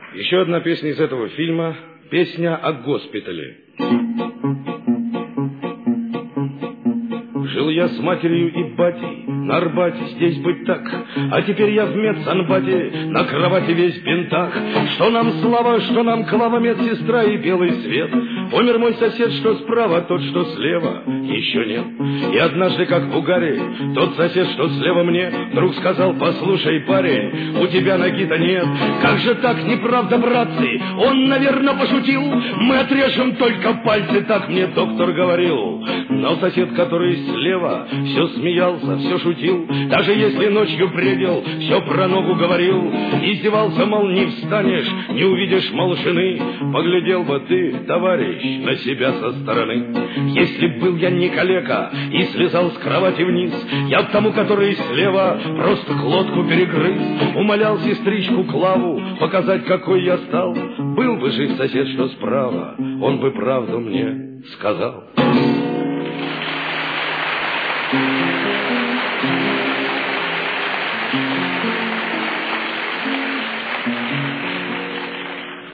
Еще одна песня из этого фильма. Песня о госпитале. Жил я с матерью и батей на Арбате, здесь быть так. А теперь я в медсанбате, на кровати весь в бинтах. Что нам слава, что нам клава, медсестра и белый свет. Помер мой сосед, что справа, тот, что слева, еще нет. И однажды, как в угаре, тот сосед, что слева мне, вдруг сказал: послушай, парень, у тебя ноги-то нет. Как же так, неправда, братцы? Он, наверное, пошутил. Мы отрежем только пальцы, так мне доктор говорил. Но сосед, который слева, все смеялся, все шутил. Даже если ночью бредил, все про ногу говорил. Издевался, мол, не встанешь, не увидишь, мол, жены. Поглядел бы ты, товарищ, на себя со стороны. Если б был я не калека и слезал с кровати вниз, я б тому, который слева, просто глотку перегрыз. Умолял сестричку Клаву показать, какой я стал. Был бы жив сосед, что справа, он бы правду мне сказал.